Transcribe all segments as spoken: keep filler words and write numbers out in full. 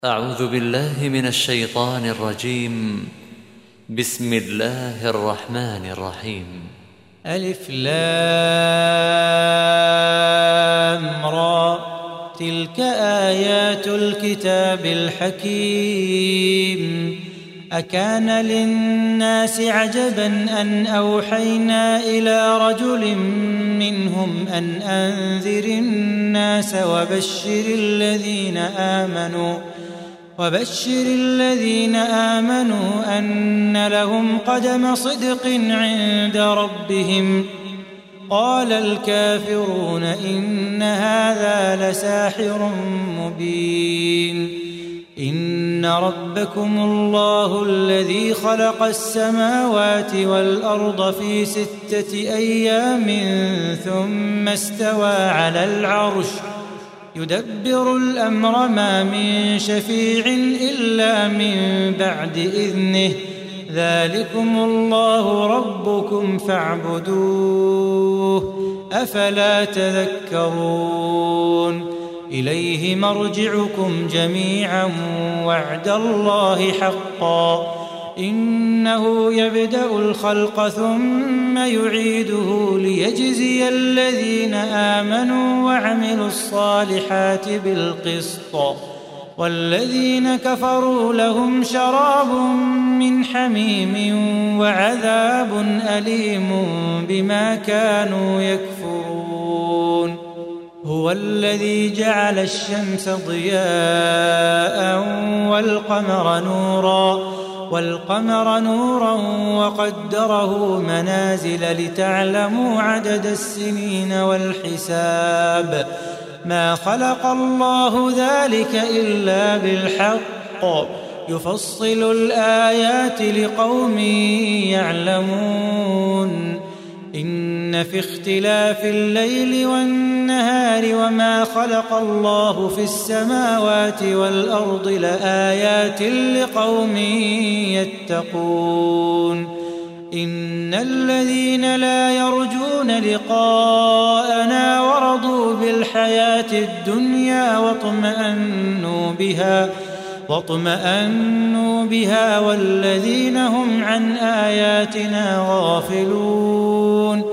أعوذ بالله من الشيطان الرجيم. بسم الله الرحمن الرحيم. ألف لام را، تلك آيات الكتاب الحكيم. أكان للناس عجبا أن أوحينا إلى رجل منهم أن أنذر الناس وبشر الذين آمنوا وبشر الذين آمنوا أن لهم قدم صدق عند ربهم. قال الكافرون إن هذا لساحر مبين. إن ربكم الله الذي خلق السماوات والأرض في ستة أيام ثم استوى على العرش يدبر الأمر ما من شفيع إلا من بعد إذنه. ذلكم الله ربكم فاعبدوه أفلا تذكرون. إليه مرجعكم جميعا وعد الله حقا. إنه يبدأ الخلق ثم يعيده ليجزي الذين آمنوا وعملوا الصالحات بالقسط، والذين كفروا لهم شراب من حميم وعذاب أليم بما كانوا يكفرون. هو الذي جعل الشمس ضياء والقمر نورا والقمر نورا وقدره منازل لتعلموا عدد السنين والحساب. ما خلق الله ذلك إلا بالحق، يفصل الآيات لقوم يعلمون. إن في اختلاف الليل والنهار وما خلق الله في السماوات والأرض لآيات لقوم يتقون. إن الذين لا يرجون لقاءنا ورضوا بالحياة الدنيا واطمأنوا بها واطمأنوا بها والذين هم عن آياتنا غافلون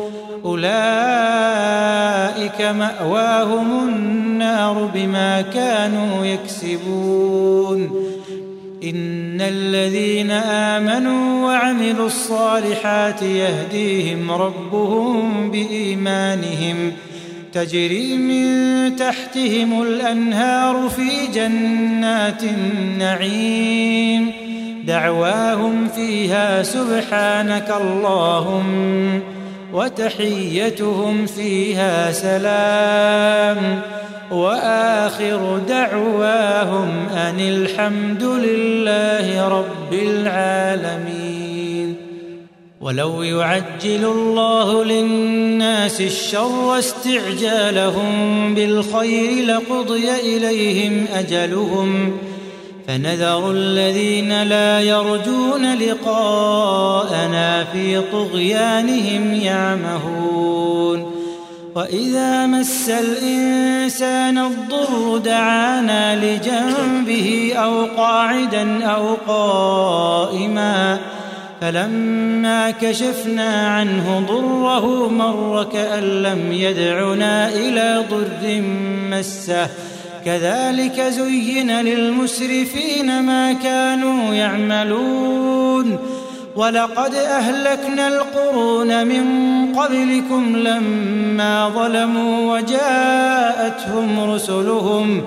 أولئك مأواهم النار بما كانوا يكسبون. إن الذين آمنوا وعملوا الصالحات يهديهم ربهم بإيمانهم تجري من تحتهم الأنهار في جنات النعيم. دعواهم فيها سبحانك اللهم وتحيتهم فيها سلام وآخر دعواهم أن الحمد لله رب العالمين. ولو يعجل الله للناس الشر استعجالهم بالخير لقضي إليهم أجلهم فنذر الذين لا يرجون لقاءنا في طغيانهم يعمهون. وإذا مس الإنسان الضر دعانا لجنبه أو قاعدا أو قائما فلما كشفنا عنه ضره مر كأن لم يدعنا إلى ضر مسه. كذلك زين للمسرفين ما كانوا يعملون. ولقد أهلكنا القرون من قبلكم لما ظلموا وجاءتهم رسلهم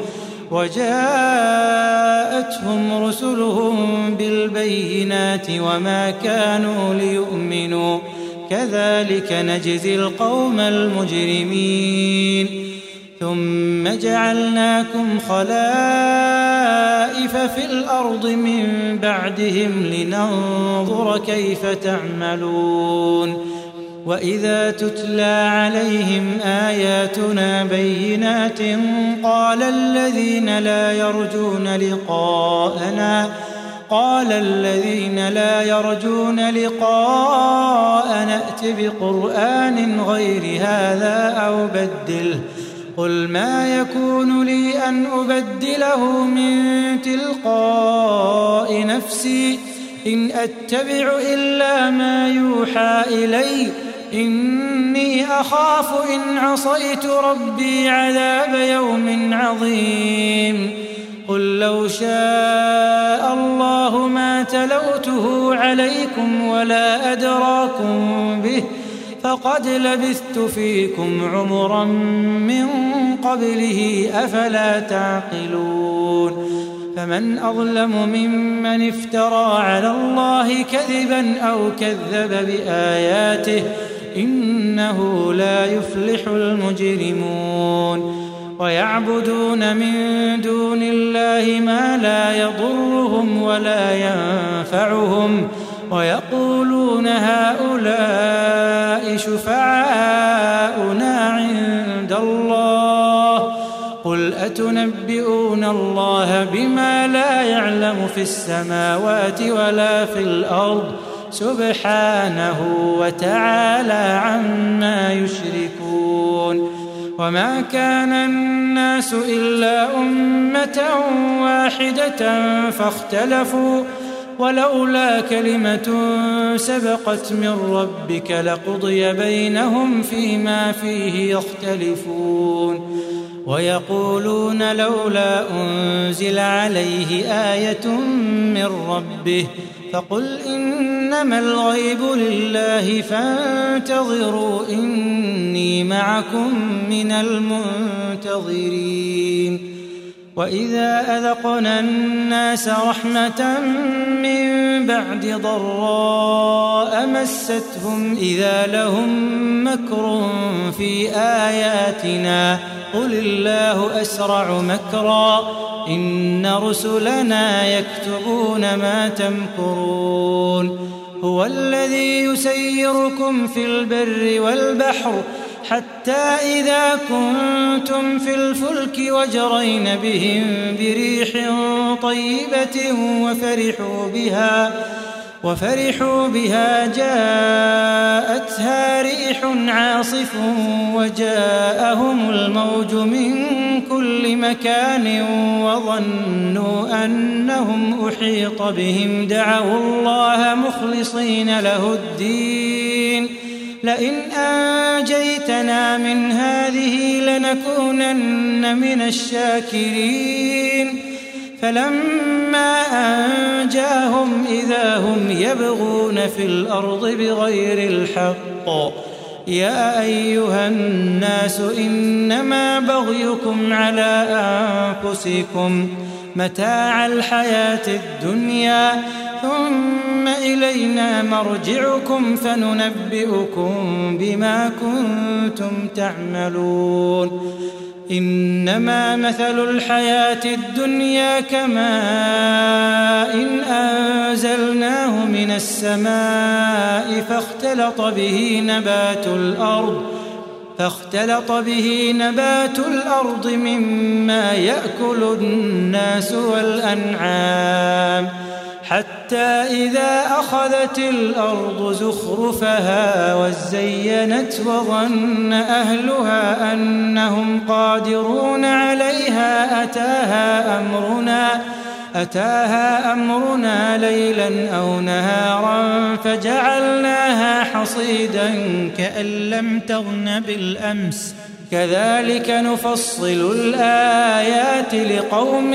وجاءتهم رسلهم بالبينات وما كانوا ليؤمنوا. كذلك نجزي القوم المجرمين. ثم جعلناكم خلائف في الأرض من بعدهم لننظر كيف تعملون. وإذا تتلى عليهم آياتنا بينات قال الذين لا يرجون لقاءنا قال الذين لا يرجون لقاءنا ائت بقرآن غير هذا أو بدله قل ما يكون لي أن أبدله من تلقاء نفسي إن أتبع إلا ما يوحى إلي إني أخاف إن عصيت ربي عذاب يوم عظيم قل لو شاء الله ما تلوته عليكم ولا أدراكم به فقد لبثت فيكم عمرا من قبله أفلا تعقلون فمن أظلم ممن افترى على الله كذبا أو كذب بآياته إنه لا يفلح المجرمون ويعبدون من دون الله ما لا يضرهم ولا ينفعهم ويقولون هؤلاء شفعاؤنا عند الله قل أتنبئون الله بما لا يعلم في السماوات ولا في الأرض سبحانه وتعالى عما يشركون وما كان الناس إلا أمة واحدة فاختلفوا ولولا كلمة سبقت من ربك لقضي بينهم فيما فيه يختلفون ويقولون لولا أنزل عليه آية من ربه فقل إنما الغيب لله فانتظروا إني معكم من المنتظرين وإذا أذقنا الناس رحمة من بعد ضراء مستهم إذا لهم مكر في آياتنا قل الله أسرع مكرا إن رسلنا يكتبون ما تمكرون هو الذي يسيركم في البر والبحر حتى إذا كنتم في الفلك وجرين بهم بريح طيبة وفرحوا بها وفرحوا بها جاءتها ريح عاصف وجاءهم الموج من كل مكان وظنوا أنهم أحيط بهم دعوا الله مخلصين له الدين لئن أنجيتنا من هذه لنكونن من الشاكرين فلما أنجاهم إذا هم يبغون في الأرض بغير الحق يا أيها الناس إنما بغيكم على أنفسكم متاع الحياة الدنيا ثم إلينا مرجعكم فننبئكم بما كنتم تعملون إنما مثل الحياة الدنيا كماء إن أنزلناه من السماء فاختلط به نبات الأرض فاختلط به نبات الأرض مما يأكل الناس والأنعام حتى إذا أخذت الأرض زخرفها وزينت وظن أهلها أنهم قادرون عليها أتاها أمرنا أتاها أمرنا ليلا أو نهارا فجعلناها حصيدا كأن لم تغن بالأمس كذلك نفصل الآيات لقوم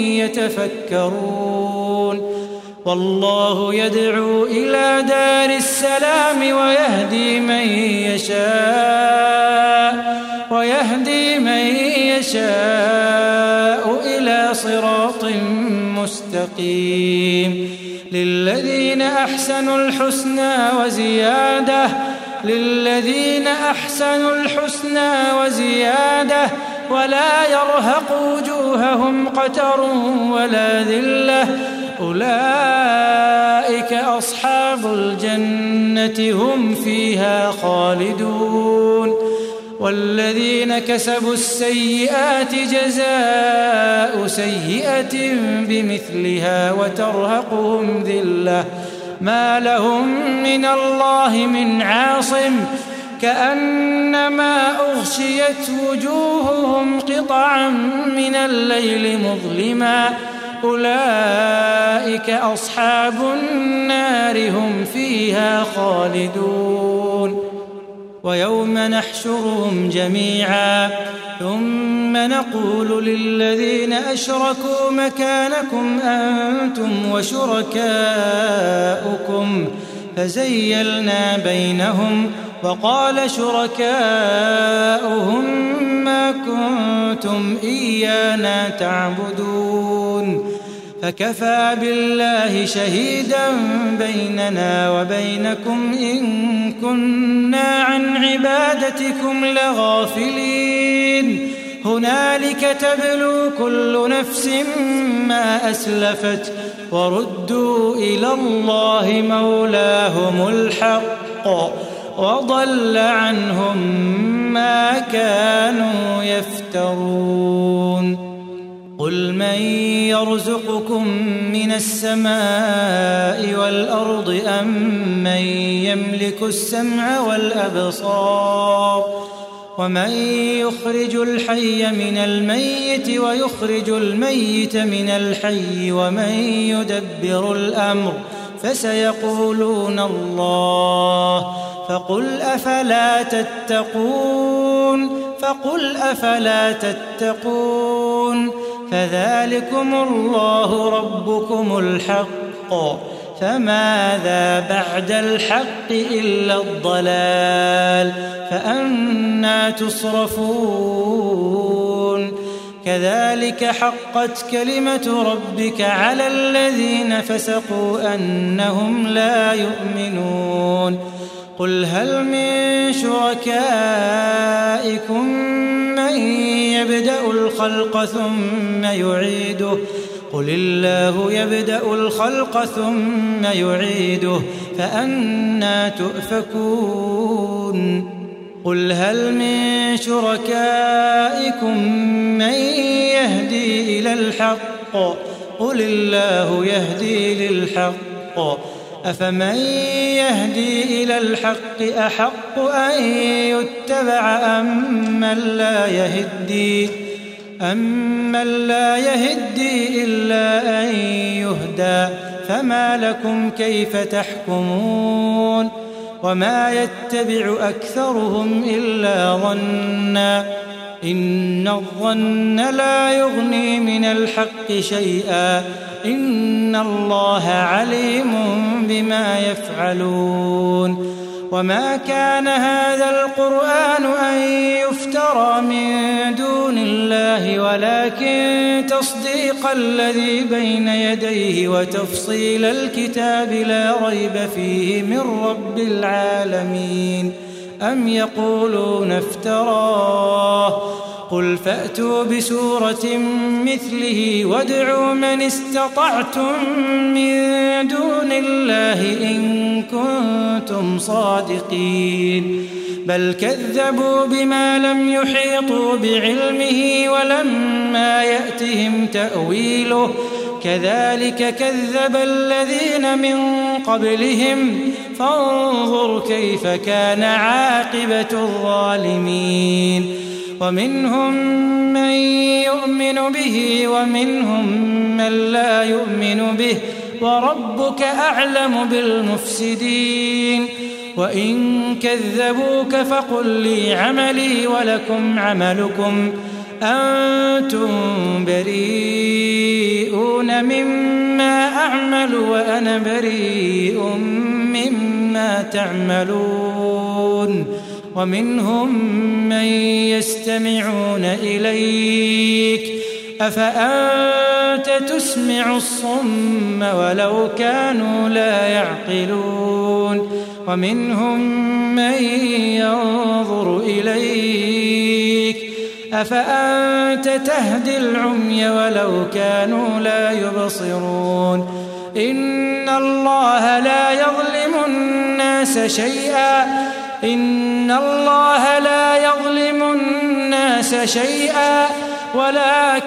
يتفكرون والله يدعو إلى دار السلام ويهدي من يشاء ويهدي من يشاء إلى صراط مستقيم للذين أحسنوا الحسنى وزيادة للذين أحسنوا الحسنى وزيادة ولا يرهق وجوههم قتر ولا ذلة أولئك أصحاب الجنة هم فيها خالدون والذين كسبوا السيئات جزاء سيئة بمثلها وترهقهم ذلة ما لهم من الله من عاصم كأنما أغشيت وجوههم قطعا من الليل مظلما أولئك أصحاب النار هم فيها خالدون ويوم نحشرهم جميعا ثم نقول للذين أشركوا مكانكم أنتم وشركاؤكم فزيلنا بينهم وقال شركاؤهم ما كنتم إيانا تعبدون فكفى بالله شهيدا بيننا وبينكم إن كنا عن عبادتكم لغافلين هنالك تبلو كل نفس ما أسلفت وردوا إلى الله مولاهم الحق وضل عنهم ما كانوا يفترون قل من يرزقكم من السماء والأرض أم من يملك السمع والأبصار ومن يخرج الحي من الميت ويخرج الميت من الحي ومن يدبر الأمر فسيقولون الله فقل أفلا تتقون فقل أفلا تتقون فذلكم الله ربكم الحق فماذا بعد الحق إلا الضلال فأنى تصرفون كذلك حقت كلمة ربك على الذين فسقوا أنهم لا يؤمنون قل هل من شركائكم من يبدأ الخلق ثم يعيده قل الله يبدأ الخلق ثم يعيده فأنى تؤفكون قل هل من شركائكم من يهدي إلى الحق قل الله يهدي للحق أفمن يهدي إلى الحق أحق أن يتبع أم من لا يهدي أمن لا يهدي إلا أن يهدى فما لكم كيف تحكمون وما يتبع أكثرهم إلا ظنا إن الظن لا يغني من الحق شيئا إن الله عليم بما يفعلون وما كان هذا القرآن أن يفترى من دون الله ولكن تصديق الذي بين يديه وتفصيل الكتاب لا ريب فيه من رب العالمين أم يقولون افتراه قل فأتوا بسورة مثله وادعوا من استطعتم من دون الله إن كنتم صادقين بل كذبوا بما لم يحيطوا بعلمه ولما يأتهم تأويله كذلك كذب الذين من قبلهم فانظر كيف كان عاقبة الظالمين ومنهم من يؤمن به ومنهم من لا يؤمن به وربك أعلم بالمفسدين وإن كذبوك فقل لي عملي ولكم عملكم أنتم بريئون مما أعمل وأنا بريء مما تعملون ومنهم من يستمعون إليك أفأنت تسمع الصم ولو كانوا لا يعقلون ومنهم من ينظر إليك أفأنت تهدي العمي ولو كانوا لا يبصرون إن الله لا يظلم الناس شيئا إن الله لا يظلم الناس شيئا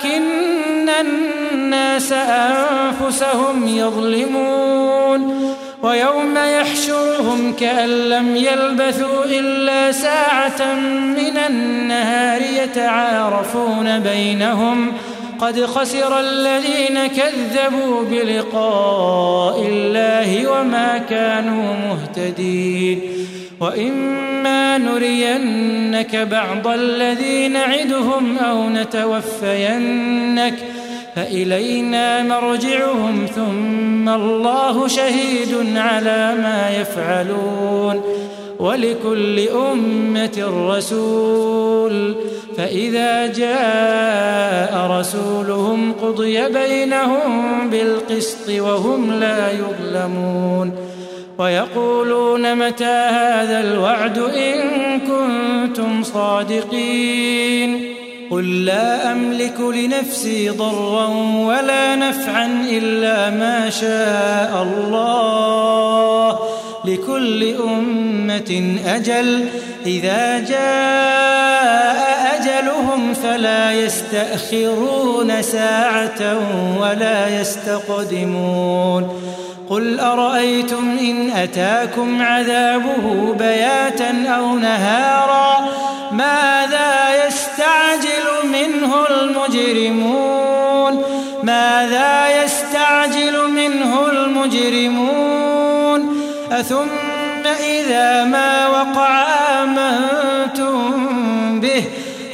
ولكن الناس أنفسهم يظلمون ويوم يحشرهم كأن لم يلبثوا إلا ساعة من النهار يتعارفون بينهم قد خسر الذين كذبوا بلقاء الله وما كانوا مهتدين وإما نرينك بعض الذي نعدهم أو نتوفينك فإلينا مرجعهم ثم الله شهيد على ما يفعلون ولكل أمة رسول فإذا جاء رسولهم قضي بينهم بالقسط وهم لا يظلمون ويقولون متى هذا الوعد إن كنتم صادقين قل لا أملك لنفسي ضرا ولا نفعا إلا ما شاء الله لكل أمة أجل إذا جاء أجلهم فلا يستأخرون ساعة ولا يستقدمون قل أرأيتم إن أتاكم عذابه بياتا أو نهارا ماذا يستعجل منه المجرمون ماذا يستعجل منه المجرمون أثم إذا ما وقع آمنتم به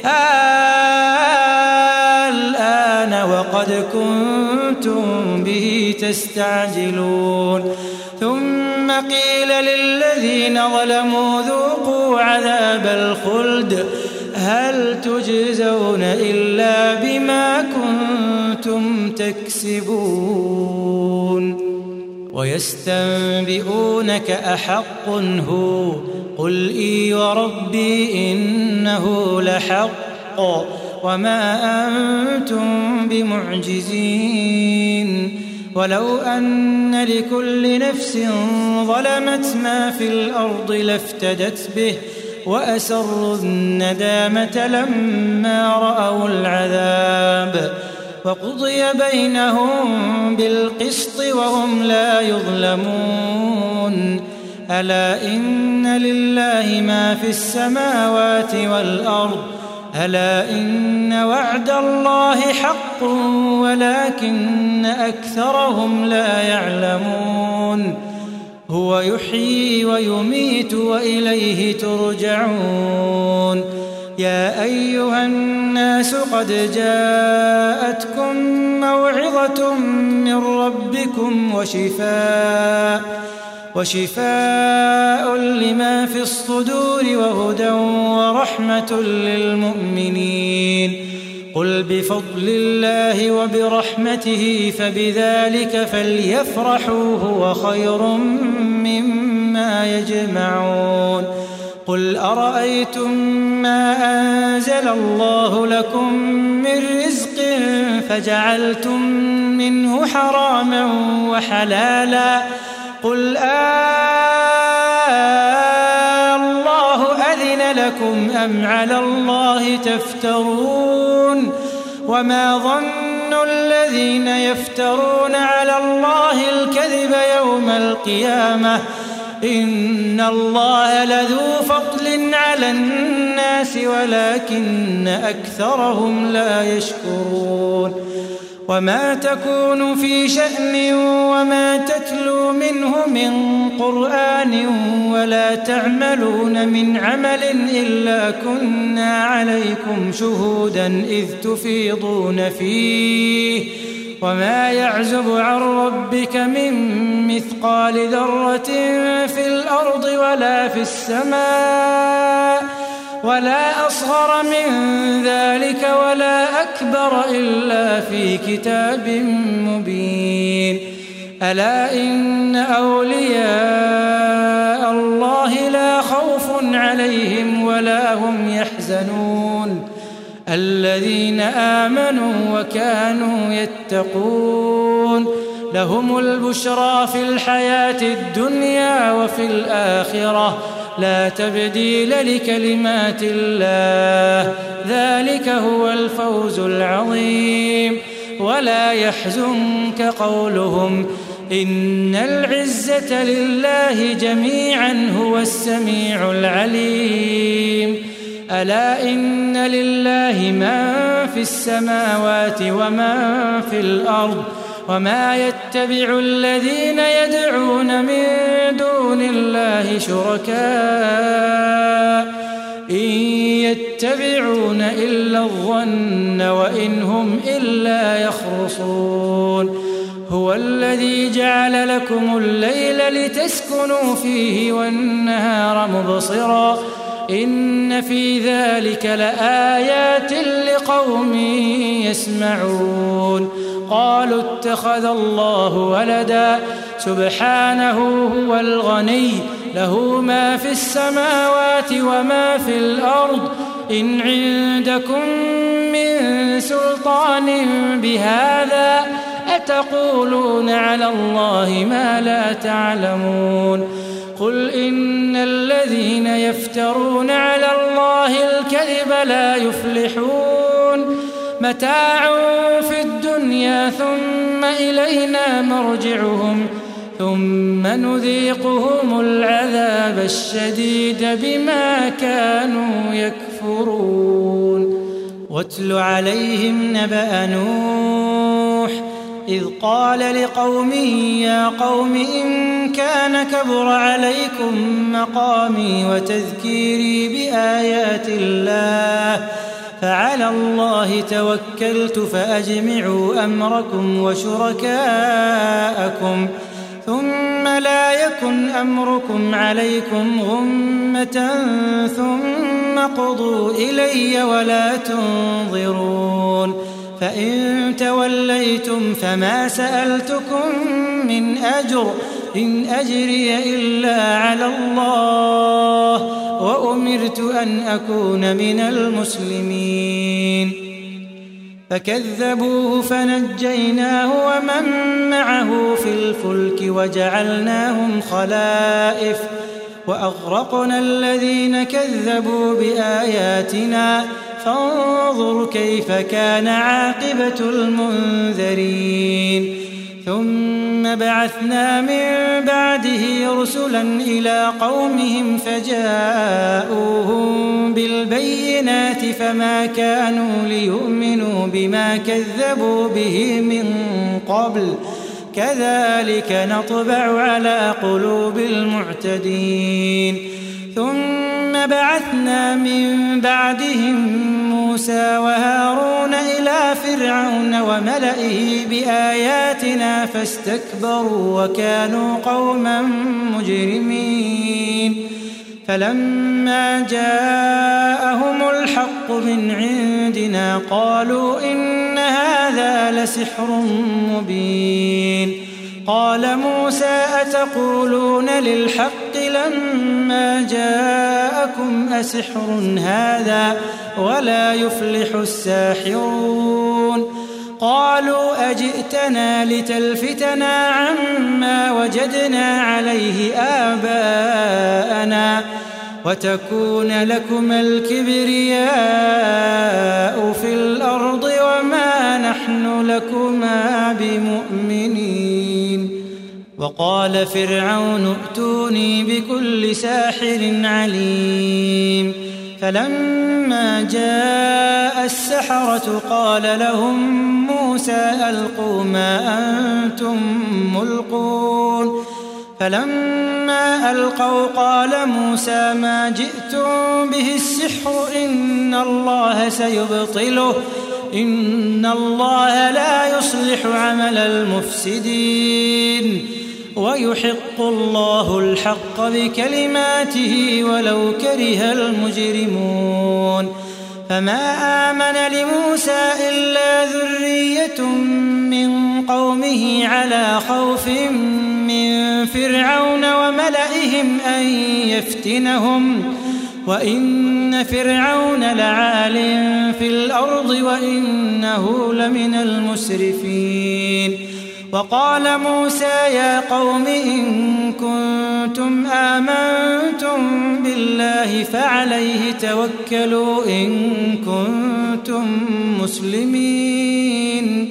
الآن وقد كنتم به تستعجلون ثم قيل للذين ظلموا ذوقوا عذاب الخلد هل تجزون إلا بما كنتم تكسبون ويستنبئونك أحق هو قل إي وربي إنه لحق وما أنتم بمعجزين ولو أن لكل نفس ظلمت ما في الأرض لافتدت به وأسروا الندامة لما رأوا العذاب وقضي بينهم بالقسط وهم لا يظلمون ألا إن لله ما في السماوات والأرض ألا إن وعد الله حق ولكن أكثرهم لا يعلمون هو يحيي ويميت وإليه ترجعون يا أيها الناس قد جاءتكم موعظة من ربكم وشفاء وشفاء لما في الصدور وهدى ورحمة للمؤمنين قل بفضل الله وبرحمته فبذلك فليفرحوا هو خير مما يجمعون قل أرأيتم ما أنزل الله لكم من رزق فجعلتم منه حراما وحلالا قل آه الله أذن لكم أم على الله تفترون وما ظن الذين يفترون على الله الكذب يوم القيامة إن الله لذو فضل على الناس ولكن أكثرهم لا يشكرون وما تكون في شأن وما تتلو منه من قرآن ولا تعملون من عمل إلا كنا عليكم شهودا إذ تفيضون فيه وما يعزب عن ربك من مثقال ذرة في الأرض ولا في السماء ولا أصغر من ذلك ولا أكبر إلا في كتاب مبين ألا إن أولياء الله لا خوف عليهم ولا هم يحزنون الذين آمنوا وكانوا يتقون لهم البشرى في الحياة الدنيا وفي الآخرة لا تبديل لكلمات الله ذلك هو الفوز العظيم ولا يحزنك قولهم إن العزة لله جميعا هو السميع العليم ألا إن لله من في السماوات ومن في الأرض وما يتبع الذين يدعون من دون الله شركاء إن يتبعون إلا الظن وإن هم إلا يخرصون هو الذي جعل لكم الليل لتسكنوا فيه والنهار مبصرا إن في ذلك لآيات لقوم يسمعون قالوا اتخذ الله ولدا سبحانه هو الغني له ما في السماوات وما في الأرض إن عندكم من سلطان بهذا أتقولون على الله ما لا تعلمون قل إن الذين يفترون على الله الكذب لا يفلحون متاع في الدنيا ثم إلينا مرجعهم ثم نذيقهم العذاب الشديد بما كانوا يكفرون واتل عليهم نبأ نوح إذ قال لقومه يا قوم إن كان كبر عليكم مقامي وتذكيري بآيات الله فعلى الله توكلت فأجمعوا أمركم وشركاءكم ثم لا يكن أمركم عليكم غمة ثم قضوا إلي ولا تنظرون فإن توليتم فما سألتكم من أجر إن أجري إلا على الله وأمرت أن أكون من المسلمين فكذبوه فنجيناه ومن معه في الفلك وجعلناهم خلائف وأغرقنا الذين كذبوا بآياتنا فانظر كيف كان عاقبة المنذرين ثم بعثنا من بعده رسلا إلى قومهم فجاءوهم بالبينات فما كانوا ليؤمنوا بما كذبوا به من قبل كذلك نطبع على قلوب المعتدين ثم بعثنا من بعدهم موسى وهارون إلى فرعون وملئه بآياتنا فاستكبروا وكانوا قوما مجرمين فلما جاءهم الحق من عندنا قالوا إن هذا لسحر مبين قال موسى أتقولون للحق لما جاءكم أسحر هذا ولا يفلح الساحرون قالوا أجئتنا لتلفتنا عما وجدنا عليه آباءنا وتكون لكما الكبرياء في الأرض وما نحن لكما بمؤمنين وقال فرعون ائتوني بكل ساحر عليم فلما جاء السحرة قال لهم موسى ألقوا ما أنتم ملقون فلما ألقوا قال موسى ما جئتم به السحر إن الله سيبطله إن الله لا يصلح عمل المفسدين ويحق الله الحق بكلماته ولو كره المجرمون فما آمن لموسى إلا ذرية من قومه على خوف من فرعون وملئهم أن يفتنهم وإن فرعون لعال في الأرض وإنه لمن المسرفين وقال موسى يا قوم إن كنتم آمنتم بالله فعليه توكلوا إن كنتم مسلمين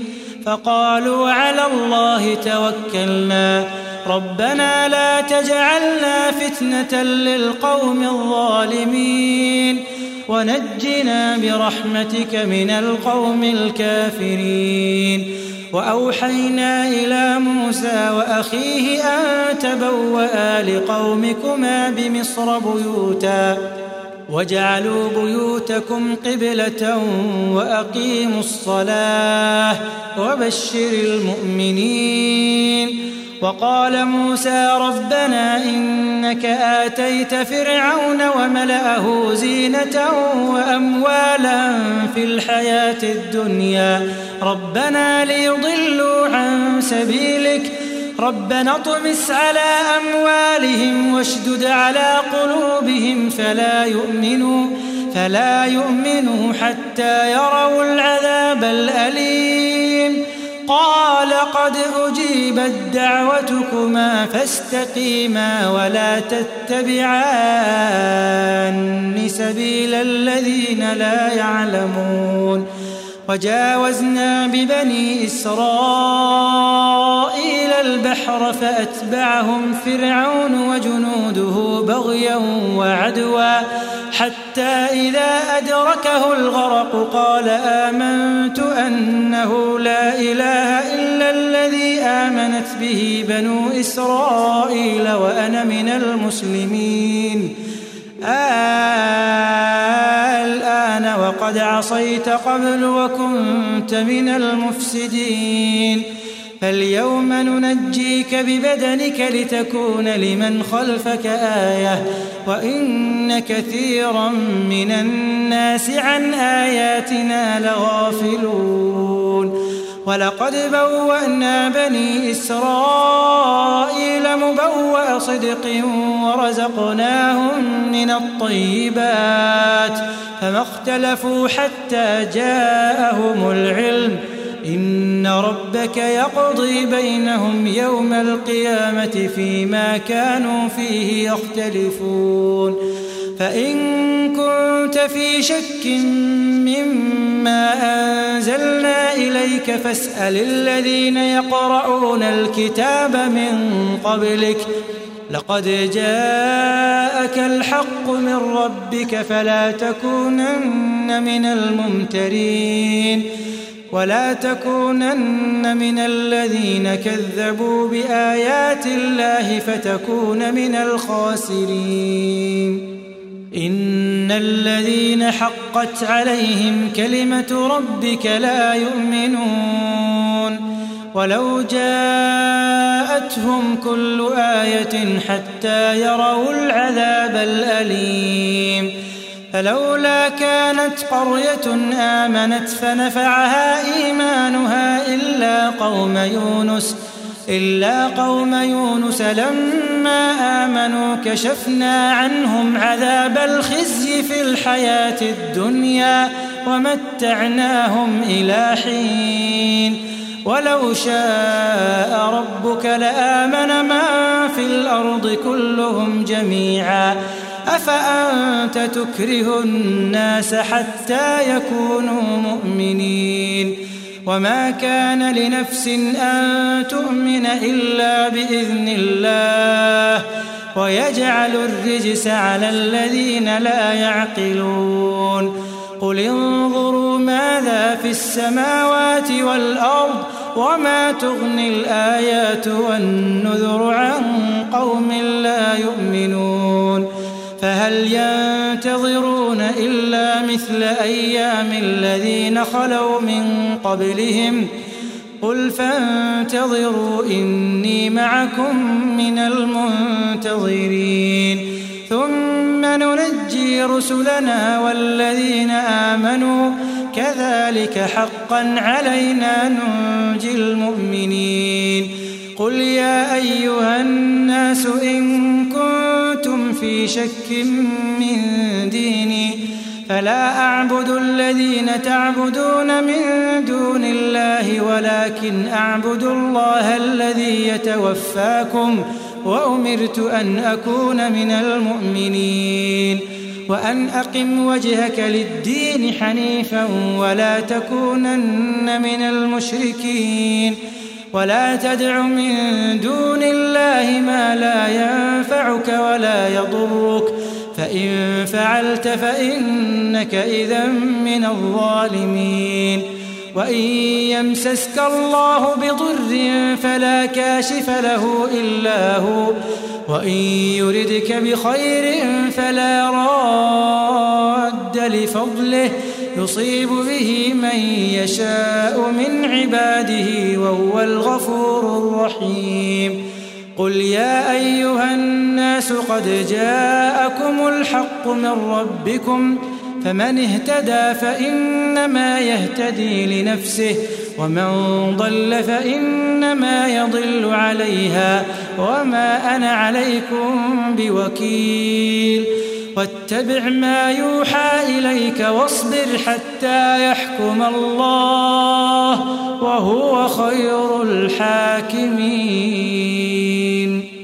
فقالوا على الله توكلنا ربنا لا تجعلنا فتنة للقوم الظالمين ونجنا برحمتك من القوم الكافرين. وأوحينا إلى موسى وأخيه أن تبوأ لقومكما بمصر بيوتا واجعلوا بيوتكم قبلة وأقيموا الصلاة وبشر المؤمنين. وقال موسى ربنا إنك آتيت فرعون وملأه زينة وأموالا في الحياة الدنيا ربنا ليضلوا عن سبيلك ربنا اطمس على أموالهم واشدد على قلوبهم فلا يؤمنوا فلا يؤمنوا حتى يروا العذاب الأليم. قال قد أجيبت دعوتكما فاستقيما ولا تتبعان سبيل الذين لا يعلمون. وجاوزنا ببني إسرائيل البحر فأتبعهم فرعون وجنوده بغيا وعدوا حتى إذا أدركه الغرق قال آمنت أنه لا إله إلا الذي آمنت به بنو إسرائيل وأنا من المسلمين. الآن وقد عصيت قبل وكنت من المفسدين فاليوم ننجيك ببدنك لتكون لمن خلفك آية وإن كثيرا من الناس عن آياتنا لغافلون. ولقد بوأنا بني إسرائيل مبوأ صدق ورزقناهم من الطيبات فما اختلفوا حتى جاءهم العلم إن ربك يقضي بينهم يوم القيامة فيما كانوا فيه يختلفون. فإن كنت في شك مما أنزلنا إليك فاسأل الذين يقرؤون الكتاب من قبلك لقد جاءك الحق من ربك فلا تكونن من الممترين ولا تكونن من الذين كذبوا بآيات الله فتكون من الخاسرين. إن الذين حقت عليهم كلمة ربك لا يؤمنون ولو جاءتهم كل آية حتى يروا العذاب الأليم. فلولا كانت قرية آمنت فنفعها إيمانها إلا قوم يونس إلا قوم يونس لما آمنوا كشفنا عنهم عذاب الخزي في الحياة الدنيا ومتعناهم إلى حين. ولو شاء ربك لآمن من في الأرض كلهم جميعا أفأنت تكره الناس حتى يكونوا مؤمنين. وما كان لنفس أن تؤمن إلا بإذن الله ويجعل الرجس على الذين لا يعقلون. قل انظروا ماذا في السماوات والأرض وما تغني الآيات والنذر عن قوم لا يؤمنون. فهل ينتظرون إلا مثل أيام الذين خلوا من قبلهم قل فانتظروا إني معكم من المنتظرين ثم ننجي رسلنا والذين آمنوا كذلك حقا علينا ننجي المؤمنين. قل يا أيها الناس إن كنتم في شك من ديني فلا أعبد الذين تعبدون من دون الله ولكن أعبد الله الذي يتوفاكم وأمرت أن أكون من المؤمنين. وأن أقم وجهك للدين حنيفا ولا تكونن من المشركين ولا تدع من دون الله ما لا ينفعك ولا يضرك فإن فعلت فإنك إذا من الظالمين وإن يمسسك الله بضر فلا كاشف له إلا هو وإن يردك بخير فلا راد لفضله يصيب به من يشاء من عباده وهو الغفور الرحيم قل يا أيها الناس قد جاءكم الحق من ربكم فمن اهتدى فإنما يهتدي لنفسه ومن ضل فإنما يضل عليها وما أنا عليكم بوكيل واتبع ما يوحى إليك واصبر حتى يحكم الله وهو خير الحاكمين.